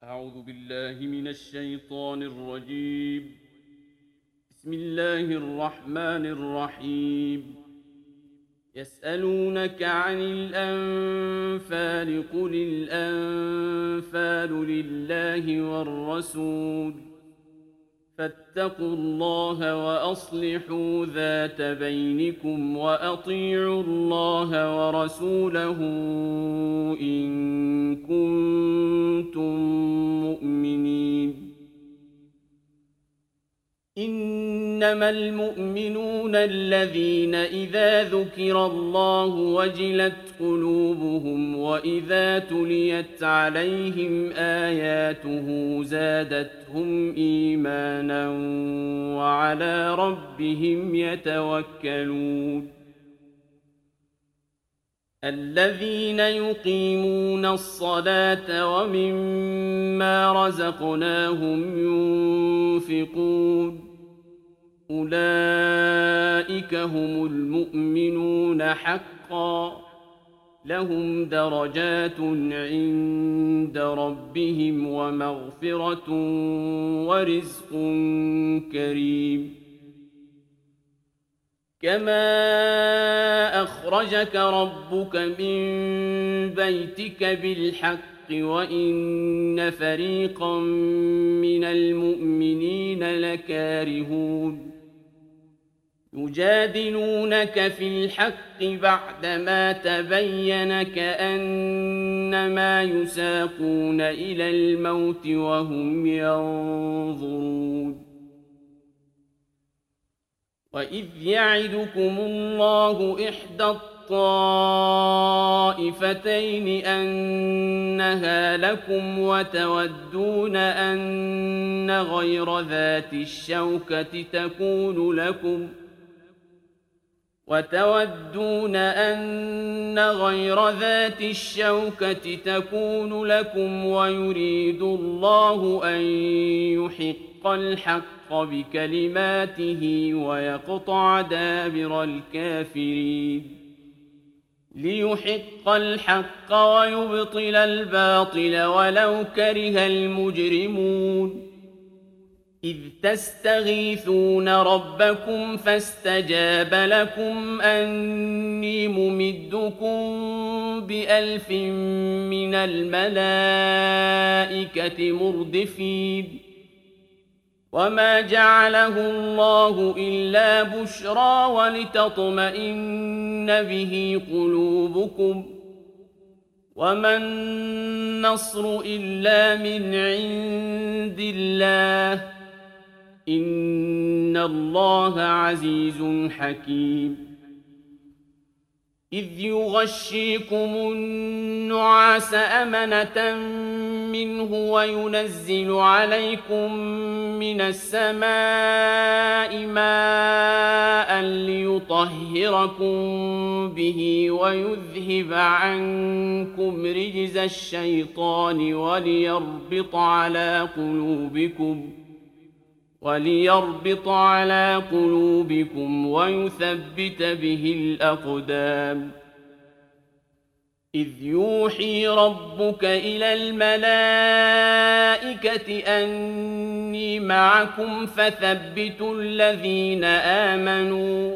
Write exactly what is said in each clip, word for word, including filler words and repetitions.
أعوذ بالله من الشيطان الرجيم. بسم الله الرحمن الرحيم. يسألونك عن الأنفال قل الأنفال لله والرسول فاتقوا الله وأصلحوا ذات بينكم وأطيعوا الله ورسوله إن كنتم مؤمنين. إنما المؤمنون الذين إذا ذكر الله وجلت قلوبهم وإذا تليت عليهم آياته زادتهم إيمانا وعلى ربهم يتوكلون. الذين يقيمون الصلاة ومما رزقناهم ينفقون أولئك هم المؤمنون حقا لهم درجات عند ربهم ومغفرة ورزق كريم. كما أخرجك ربك من بيتك بالحق وإن فريقا من المؤمنين لكارهون. يجادلونك في الحق بعدما تبين كأنما يساقون إلى الموت وهم ينظرون. وإذ يعدكم الله إحدى الطائفتين أنها لكم وتودون أن غير ذات الشوكة تكون لكم وتودون أن غير ذات الشوكة تكون لكم ويريد الله أن يحق الحق بكلماته ويقطع دابر الكافرين. ليحق الحق ويبطل الباطل ولو كره المجرمون. إذ تستغيثون ربكم فاستجاب لكم أني ممدكم بألف من الملائكة مردفين. وما جعله الله إلا بشرى ولتطمئن به قلوبكم وما النصر إلا من عند الله إن الله عزيز حكيم. إذ يغشيكم النعاس أمنة منه وينزل عليكم من السماء ماء ليطهركم به ويذهب عنكم رجز الشيطان وليربط على قلوبكم وليربط على قلوبكم ويثبت به الأقدام. إذ يوحي ربك إلى الملائكة أني معكم فثبتوا الذين آمنوا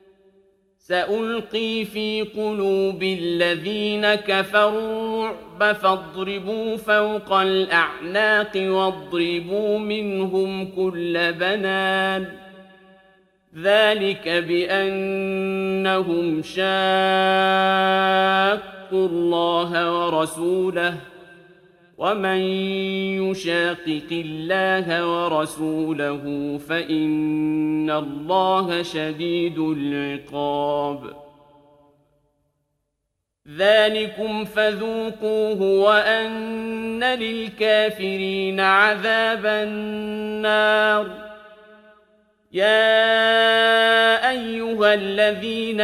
سألقي في قلوب الذين كفروا الرعب فاضربوا فوق الأعناق واضربوا منهم كل بنان. ذلك بأنهم شاقوا الله ورسوله ومن يشاقق الله ورسوله فإن الله شديد العقاب. ذلكم فذوقوه وأن للكافرين عذاب النار. يا أيها الذين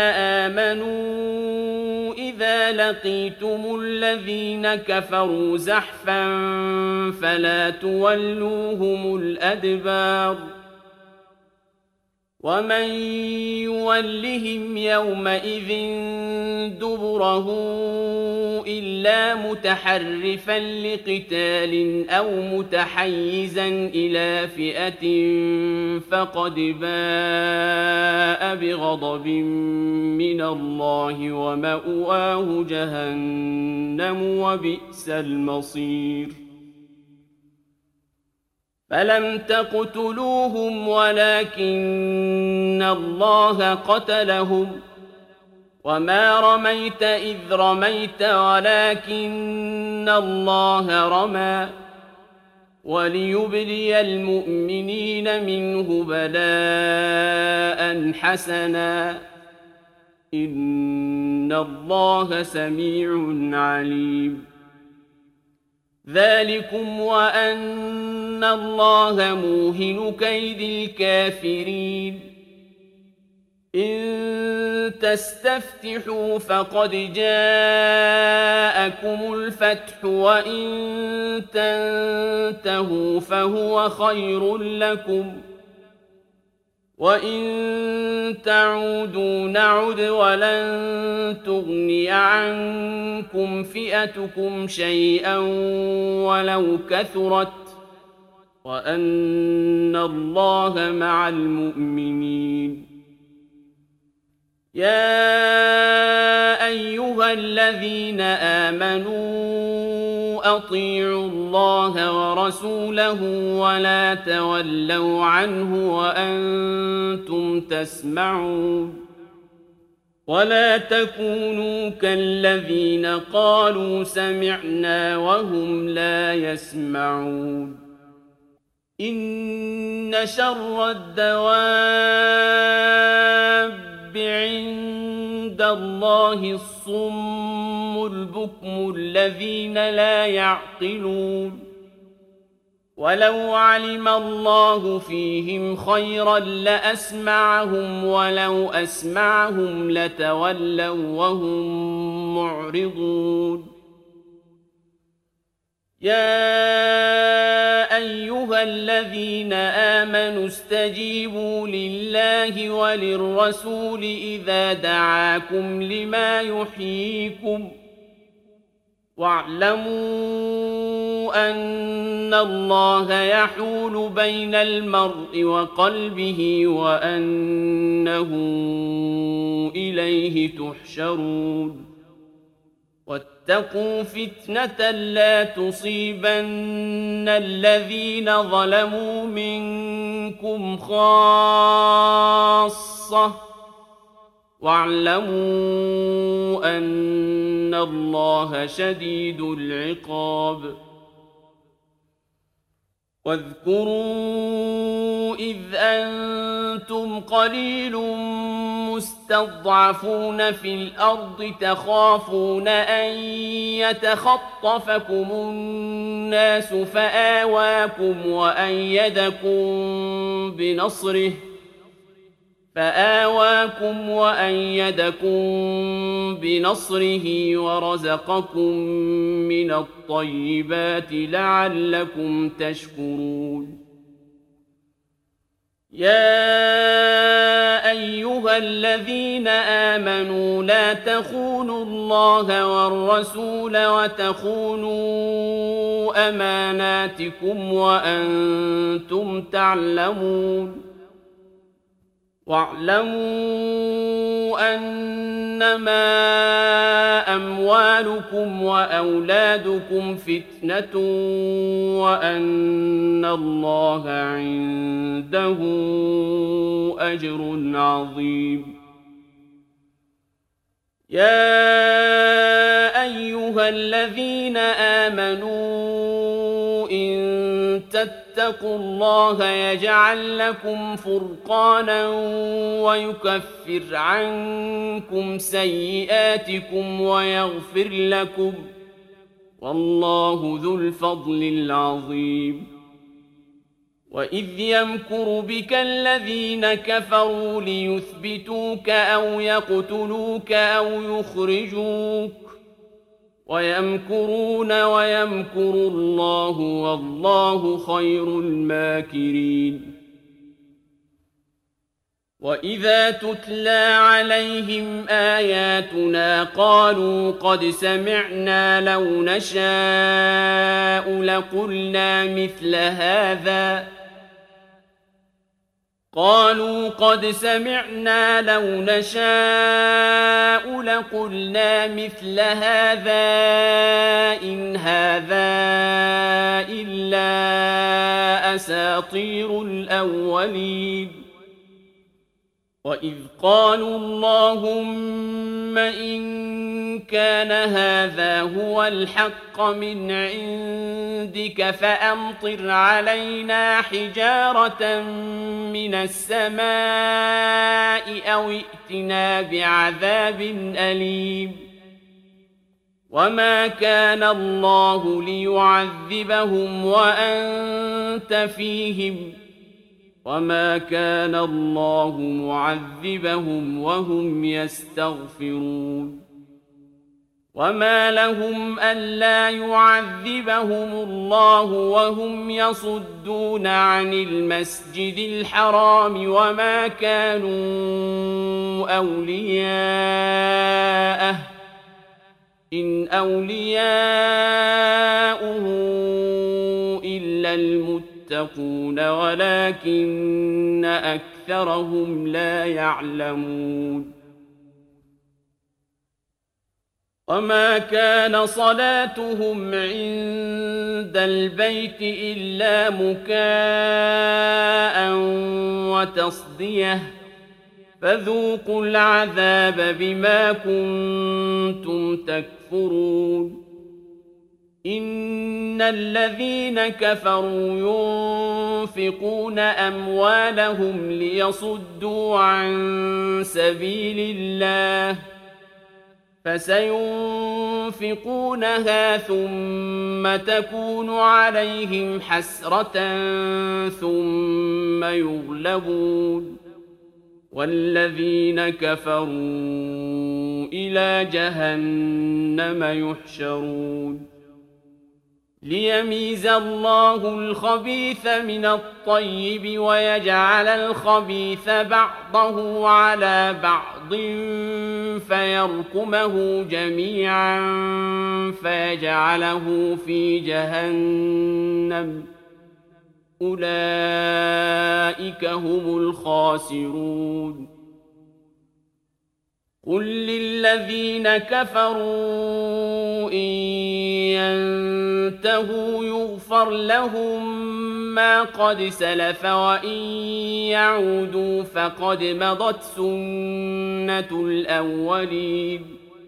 آمنوا إذا لقيتم الذين كفروا زحفا فلا تولوهم الأدبار. ومن يولهم يومئذ دبره إلا متحرفا لقتال أو متحيزا إلى فئة فقد باء بغضب من الله ومأواه جهنم وبئس المصير فلم تقتلوهم ولكن الله قتلهم وما رميت إذ رميت ولكن الله رمى وليبلي المؤمنين منه بلاء حسنا إن الله سميع عليم ذلكم وأن الله موهن كيد الكافرين إن تستفتحوا فقد جاءكم الفتح وإن تنتهوا فهو خير لكم وإن تعودوا نعد ولن تغني عنكم فئتكم شيئا ولو كثرت وأن الله مع المؤمنين يا أيها الذين آمنوا أطيعوا الله ورسوله ولا تولوا عنه وأنتم تسمعون ولا تكونوا كالذين قالوا سمعنا وهم لا يسمعون إن شر الدواب عند الله الصم البكم الذين لا يعقلون ولو علم الله فيهم خيرا لأسمعهم ولو أسمعهم لتولوا وهم معرضون يا أيها الذين آمنوا استجيبوا لله وللرسول إذا دعاكم لما يحييكم واعلموا أن الله يحول بين المرء وقلبه وأنه إليه تحشرون واتقوا فتنة لا تصيبن الذين ظلموا منكم خاصة واعلموا أن الله شديد العقاب واذكروا إذ أنتم قليل مستضعفون في الأرض تخافون أن يتخطفكم الناس فآواكم وأيدكم بنصره فآواكم وأيدكم بنصره ورزقكم من الطيبات لعلكم تشكرون يا أيها الذين آمنوا لا تخونوا الله والرسول وتخونوا أماناتكم وأنتم تعلمون واعلموا أنما أموالكم وأولادكم فتنة وأن الله عنده أجر عظيم يا أيها الذين آمنوا إن تتقوا الله يجعل لكم فرقانا ويكفر عنكم سيئاتكم ويغفر لكم والله ذو الفضل العظيم وإذ يمكر بك الذين كفروا ليثبتوك أو يقتلوك أو يخرجوك ويمكرون ويمكر الله والله خير الماكرين وإذا تتلى عليهم آياتنا قالوا قد سمعنا لو نشاء لقلنا مثل هذا قالوا قد سمعنا لو نشاء لقلنا مثل هذا إن هذا إلا أساطير الأولين وإذ قالوا اللهم إن كان هذا هو الحق من عندك فأمطر علينا حجارة من السماء أو ائتنا بعذاب أليم وما كان الله ليعذبهم وأنت فيهم وما كان الله معذبهم وهم يستغفرون وما لهم ألا يعذبهم الله وهم يصدون عن المسجد الحرام وما كانوا أولياءه إن أولياؤه إلا المتقون يتقون ولكن أكثرهم لا يعلمون وما كان صلاتهم عند البيت إلا مكاء وتصدية فذوقوا العذاب بما كنتم تكفرون إن الذين كفروا ينفقون أموالهم ليصدوا عن سبيل الله فسينفقونها ثم تكون عليهم حسرة ثم يغلبون والذين كفروا إلى جهنم يحشرون ليميز الله الخبيث من الطيب ويجعل الخبيث بعضه على بعض فيركمه جميعا فيجعله في جهنم أولئك هم الخاسرون قل للذين كفروا إن ينتهوا يغفر لهم ما قد سلف وإن يعودوا فقد مضت سنة الأولين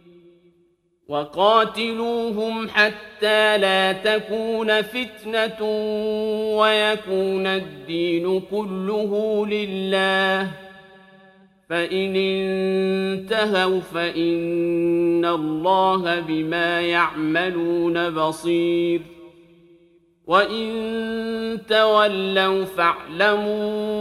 وقاتلوهم حتى لا تكون فتنة ويكون الدين كله لله فإن انتهوا فإن الله بما يعملون بصير وإن تولوا فاعلموا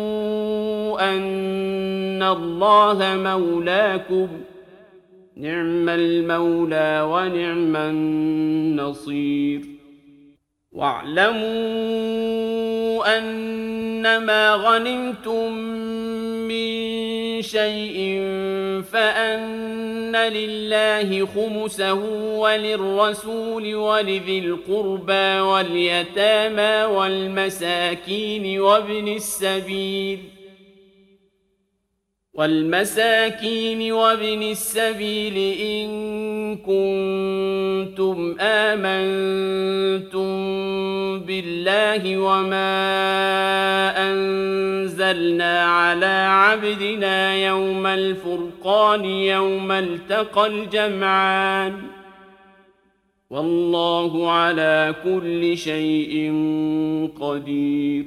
أن الله مولاكم نعم المولى ونعم النصير واعلموا أنما غنمتم من شيء فأن لله خمسه وللرسول ولذي القربى واليتامى والمساكين وابن السبيل والمساكين وابن السبيل إن كنتم آمنتم بالله وما أنزلنا على عبدنا يوم الفرقان يوم التقى الجمعان والله على كل شيء قدير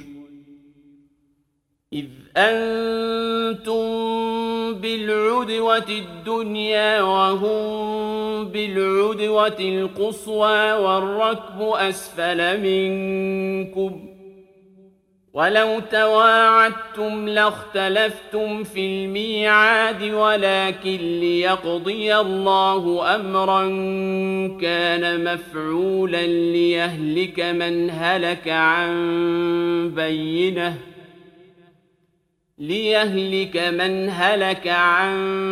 إذ أنتم بالعدوة الدنيا وهم بالعدوة القصوى والركب أسفل منكم ولو تواعدتم لاختلفتم في الميعاد ولكن ليقضي الله أمرا كان مفعولا ليهلك من هلك عن بينه ليهلك من هلك عن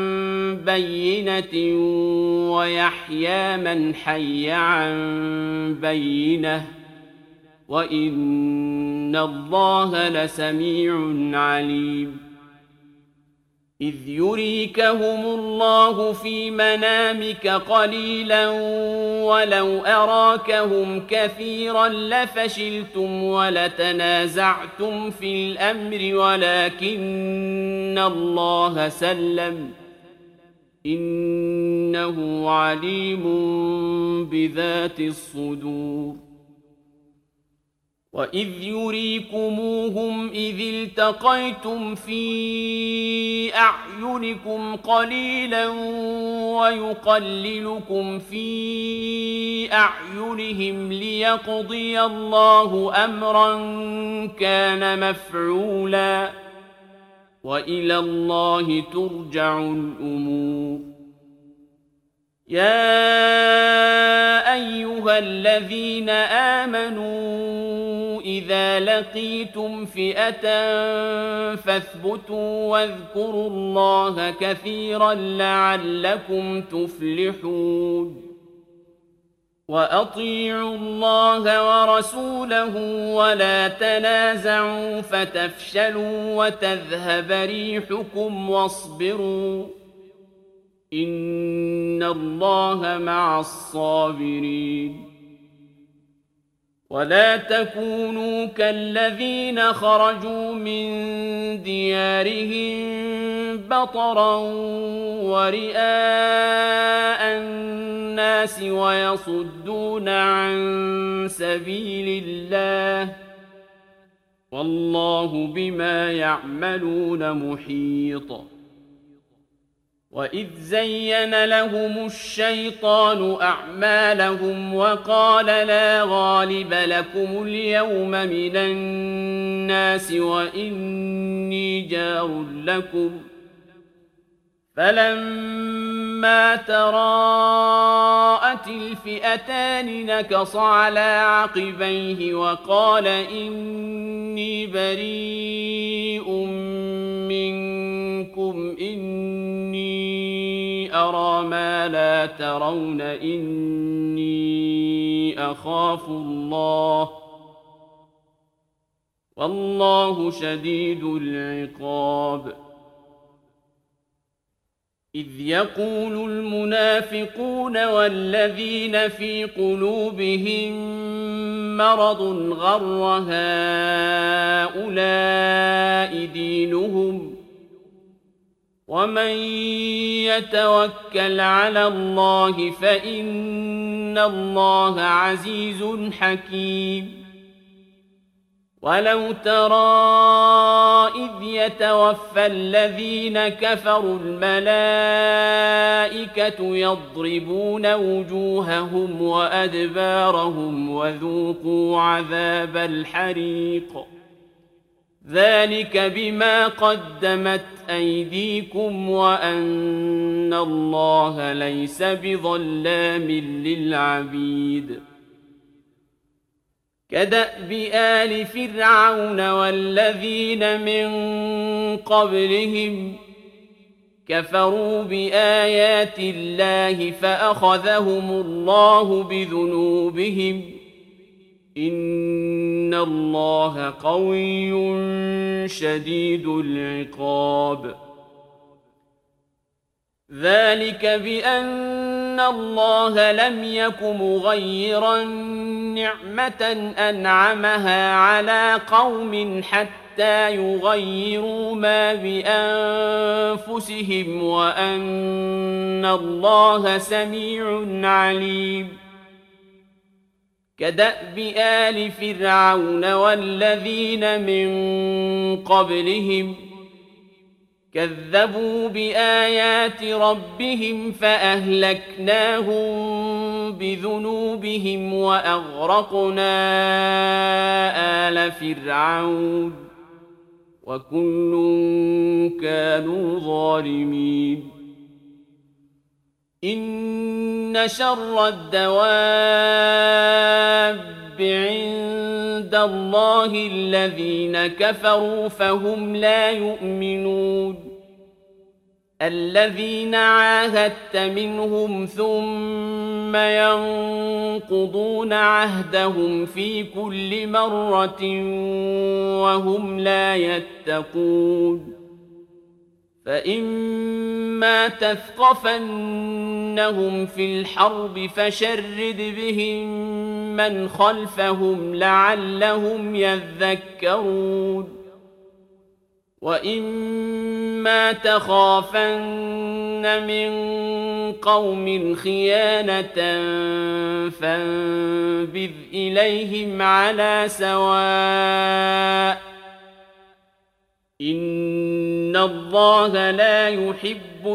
بينة ويحيى من حي عن بينة وإن الله لسميع عليم إذ يريكهم الله في منامك قليلا ولو أراكهم كثيرا لفشلتم ولتنازعتم في الأمر ولكن الله سلم إنه عليم بذات الصدور وإذ يريكموهم إذ التقيتم في أعينكم قليلا ويقللكم في أعينهم ليقضي الله أمرا كان مفعولا وإلى الله ترجع الأمور يا أيها الذين آمنوا إذا لقيتم فئة فاثبتوا واذكروا الله كثيرا لعلكم تفلحون وأطيعوا الله ورسوله ولا تنازعوا فتفشلوا وتذهب ريحكم واصبروا إن الله مع الصابرين ولا تكونوا كالذين خرجوا من ديارهم بطرا ورئاء الناس ويصدون عن سبيل الله والله بما يعملون محيط وإذ زين لهم الشيطان أعمالهم وقال لا غالب لكم اليوم من الناس وإني جار لكم فلما تراءت الفئتان نكص على عقبيه وقال إني بريء منكم إني أرى ما لا ترون إني أخاف الله والله شديد العقاب إذ يقول المنافقون والذين في قلوبهم مرض غر هؤلاء دينهم ومن يتوكل على الله فإن الله عزيز حكيم ولو ترى إذ يتوفى الذين كفروا الملائكة يضربون وجوههم وأدبارهم وذوقوا عذاب الحريق ذلك بما قدمت أيديكم وأن الله ليس بظلام للعبيد كدأب آل فرعون والذين من قبلهم كفروا بآيات الله فأخذهم الله بذنوبهم إن الله قوي شديد العقاب ذلك بأن الله لم يك مغيرا نعمة أنعمها على قوم حتى يغيروا ما بأنفسهم وأن الله سميع عليم كدأب آل فرعون والذين من قبلهم كذبوا بآيات ربهم فأهلكناهم بذنوبهم وأغرقنا آل فرعون وكل كانوا ظالمين إن شر الدواب عند عند الله الذين كفروا فهم لا يؤمنون الذين عاهدت منهم ثم ينقضون عهدهم في كل مرة وهم لا يتقون فإما تثقفنهم في الحرب فشرد بهم من خلفهم لعلهم يذكرون وإما تخافن من قوم خيانة فانبذ إليهم على سواء إن الله لا يحب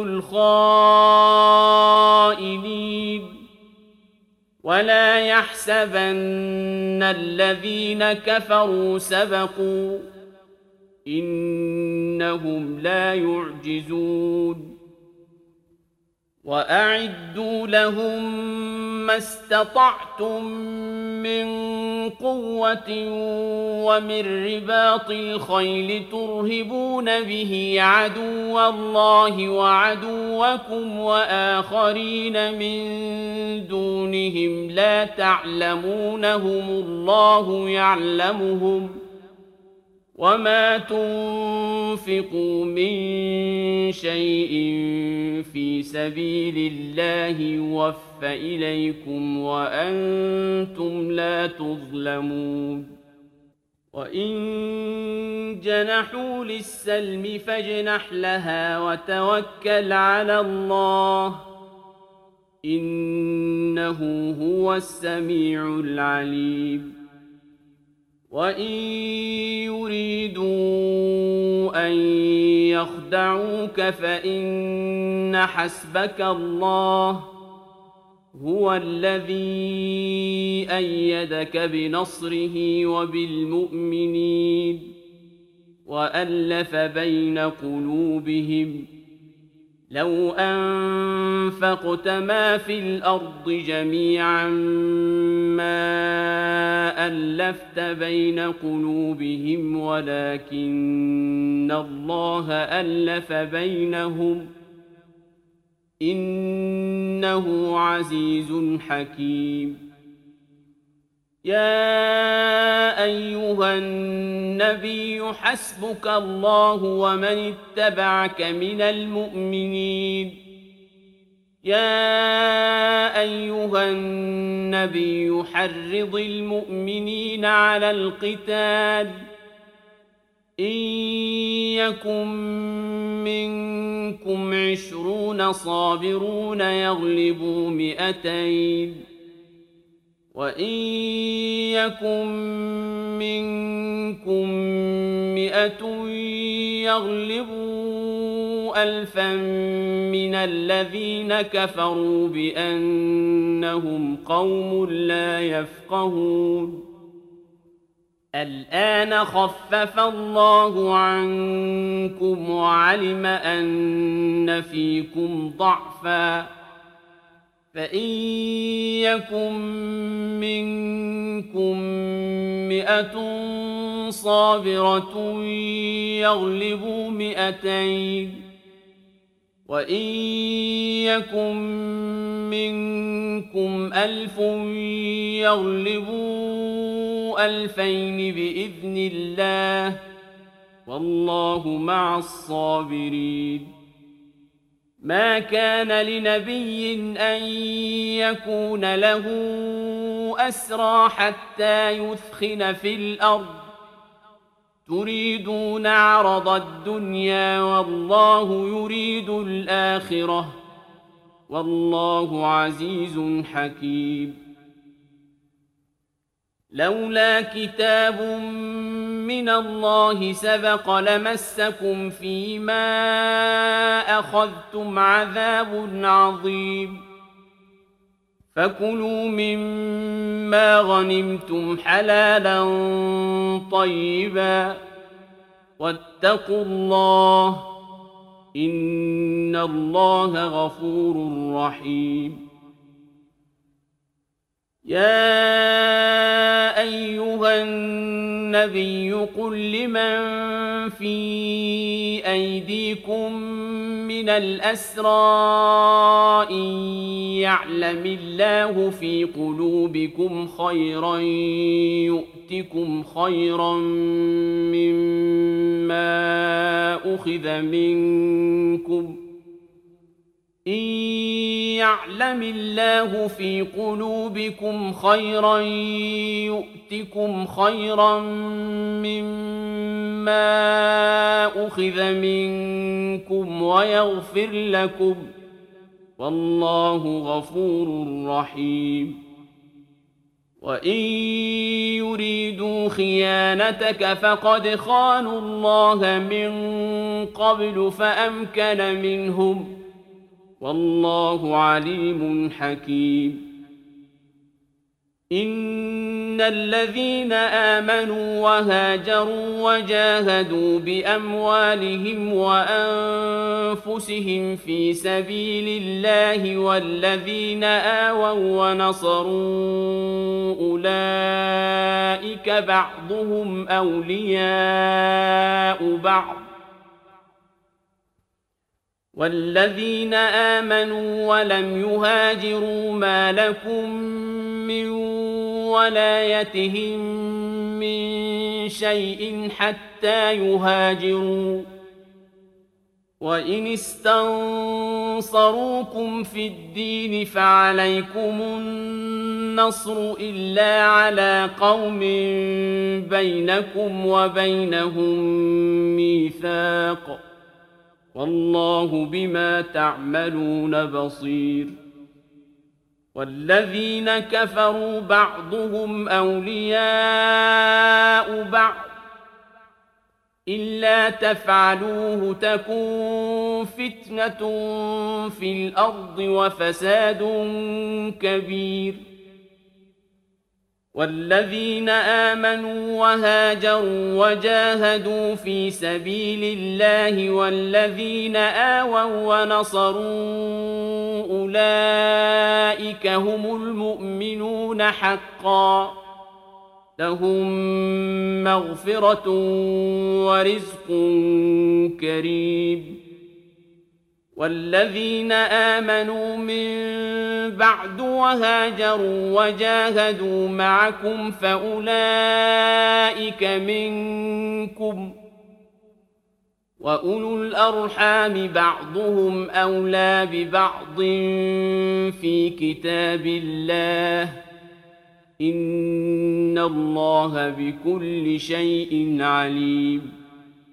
الخائنين ولا يحسبن الذين كفروا سبقوا إنهم لا يعجزون وأعدوا لهم ما استطعتم من قوة ومن رباط الخيل ترهبون به عدو الله وعدوكم وآخرين من دونهم لا تعلمونهم الله يعلمهم وما تنفقوا من شيء في سبيل الله يوفى إليكم وأنتم لا تظلمون وإن جنحوا للسلم فاجنح لها وتوكل على الله إنه هو السميع العليم وإن يريدوا أن يخدعوك فإن حسبك الله هو الذي أيدك بنصره وبالمؤمنين وألف بين قلوبهم لو أنفقت ما في الأرض جميعا ما ألفت بين قلوبهم ولكن الله ألف بينهم إنه عزيز حكيم يا أيها النبي حسبك الله ومن اتبعك من المؤمنين يا أيها النبي حرض المؤمنين على القتال إن يكن منكم عشرون صابرون يغلبوا مئتين وإن يكن منكم مئة يغلبوا ألفا من الذين كفروا بأنهم قوم لا يفقهون الآن خفف الله عنكم وعلم أن فيكم ضعفا فإن يكن منكم مئة صابرة يغلبوا مئتين وإن يكن منكم ألف يغلبوا ألفين بإذن الله والله مع الصابرين ما كان لنبي أن يكون له أسرى حتى يثخن في الأرض تريدون عرض الدنيا والله يريد الآخرة والله عزيز حكيم لولا كتاب من الله سبق لمسكم فيما أخذتم عذاب عظيم فكلوا مما غنمتم حلالا طيبا واتقوا الله إن الله غفور رحيم يا أيها النبي قل لمن في أيديكم من الأسرى إن يعلم الله في قلوبكم خيرا يؤتكم خيرا مما أخذ منكم إن يعلم الله في قلوبكم خيرا يؤتكم خيرا مما أخذ منكم ويغفر لكم والله غفور رحيم وإن يريدوا خيانتك فقد خانوا الله من قبل فأمكن منهم والله عليم حكيم إن الذين آمنوا وهاجروا وجاهدوا بأموالهم وأنفسهم في سبيل الله والذين آووا ونصروا أولئك بعضهم أولياء بعض والذين آمنوا ولم يهاجروا ما لكم من ولايتهم من شيء حتى يهاجروا وإن استنصروكم في الدين فعليكم النصر إلا على قوم بينكم وبينهم ميثاق والله بما تعملون بصير والذين كفروا بعضهم أولياء بعض إلا تفعلوه تكن فتنة في الأرض وفساد كبير والذين آمنوا وهاجروا وجاهدوا في سبيل الله والذين آووا ونصروا أولئك هم المؤمنون حقا لهم مغفرة ورزق كريم والذين آمنوا من بعد وهاجروا وجاهدوا معكم فأولئك منكم وأولو الأرحام بعضهم أولى ببعض في كتاب الله إن الله بكل شيء عليم